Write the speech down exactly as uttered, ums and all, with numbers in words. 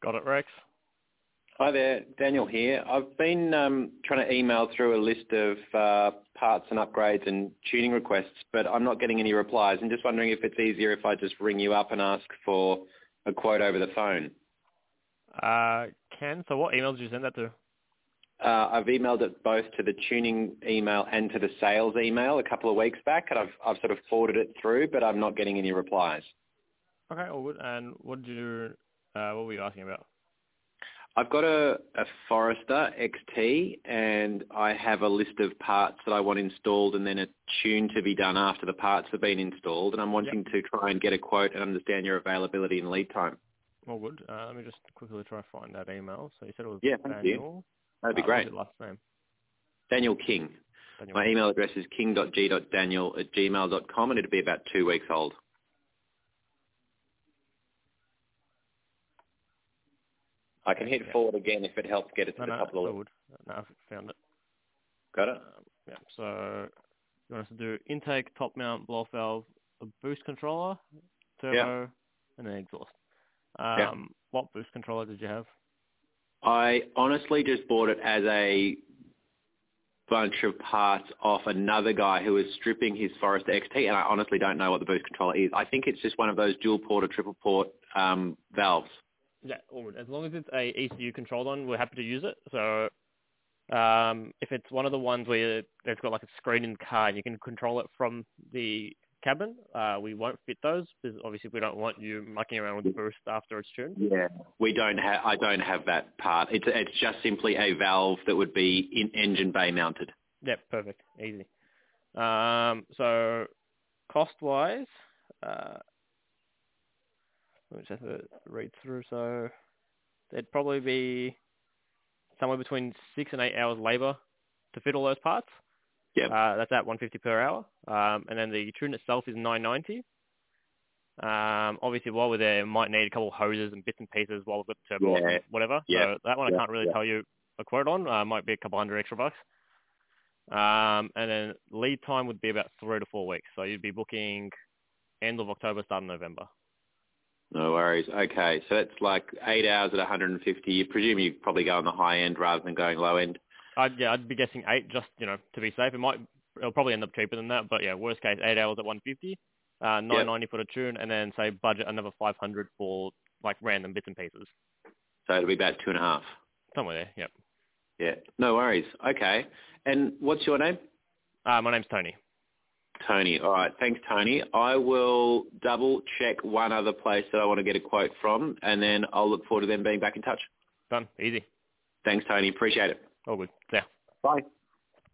Got it, Rex? Hi there, Daniel here. I've been um, trying to email through a list of uh, parts and upgrades and tuning requests, but I'm not getting any replies. I'm just wondering if it's easier if I just ring you up and ask for a quote over the phone. Uh, Ken, so what email did you send that to? Uh, I've emailed it both to the tuning email and to the sales email a couple of weeks back, and I've, I've sort of forwarded it through, but I'm not getting any replies. Okay, all good. And what did you, uh, what were you asking about? I've got a, a Forester X T, and I have a list of parts that I want installed and then a tune to be done after the parts have been installed, and I'm wanting Yep. to try and get a quote and understand your availability and lead time. All good. Uh, let me just quickly try to find that email. So you said it was Yeah, thank you. Daniel. That'd be Uh, what was great. your last name? Daniel King. Daniel My King. email address is king dot g dot daniel at gmail dot com, and it'll be about two weeks old. I can Okay, hit yeah. forward again if it helps get it to No, the no, top of it's the all list. good. No, I've found it. Got it? Um, yeah, so you want us to do intake, top mount, blow valve, a boost controller, Yeah. turbo, and then exhaust. Yeah. Um, what boost controller did you have? I honestly just bought it as a bunch of parts off another guy who was stripping his Forester X T, and I honestly don't know what the boost controller is. I think it's just one of those dual port or triple port um, valves. Yeah, all good. As long as it's a E C U controlled one, we're happy to use it. So um, if it's one of the ones where it's got like a screen in the car and you can control it from the cabin, uh, we won't fit those because obviously we don't want you mucking around with the boost after it's tuned. Yeah, we don't have. I don't have that part. It's it's just simply a valve that would be in engine bay mounted. Yeah, perfect. Easy. Um, so cost-wise, uh, let me just have to read through. So there'd probably be somewhere between six and eight hours labour to fit all those parts. Yep. Uh, that's at one hundred fifty per hour. Um, and then the tune itself is nine ninety. Um, obviously, while we're there, we might need a couple of hoses and bits and pieces while we've got the turbo off Yeah. and whatever. Yeah. So that one I Yeah. can't really Yeah. tell you a quote on. Uh, might be a couple hundred extra bucks. Um, and then lead time would be about three to four weeks. So you'd be booking end of October, start of November. No worries. Okay, so that's like eight hours at one hundred fifty. You presume you probably go on the high end rather than going low end. I'd, yeah, I'd be guessing eight just, you know, to be safe. It might, it'll probably end up cheaper than that, but yeah, worst case, eight hours at one hundred fifty, uh, Yep. nine ninety for the tune, and then say budget another five hundred for like random bits and pieces. So it'll be about two and a half. Somewhere there, yep. Yeah. No worries. Okay. And what's your name? Uh, my name's Tony. Tony. All right. Thanks, Tony. I will double check one other place that I want to get a quote from, and then I'll look forward to them being back in touch. Done. Easy. Thanks, Tony. Appreciate it. All good. Yeah. Bye.